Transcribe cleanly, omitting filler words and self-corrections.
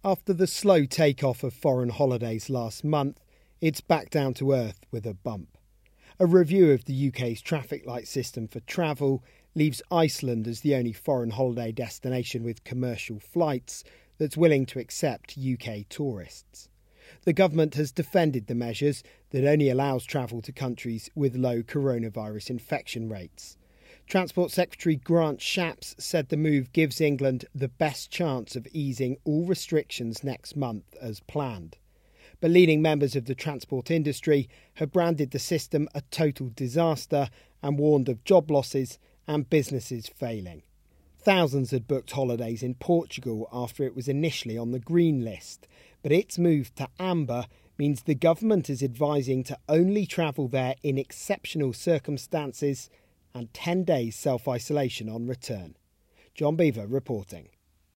After the slow takeoff of foreign holidays last month, it's back down to earth with a bump. A review of the UK's traffic light system for travel leaves Iceland as the only foreign holiday destination with commercial flights that's willing to accept UK tourists. The government has defended the measures that only allows travel to countries with low coronavirus infection rates. Transport Secretary Grant Shapps said the move gives England the best chance of easing all restrictions next month as planned. But leading members of the transport industry have branded the system a total disaster and warned of job losses and businesses failing. Thousands had booked holidays in Portugal after it was initially on the green list, but its move to amber means the government is advising to only travel there in exceptional circumstances and 10 days self-isolation on return. John Beaver reporting.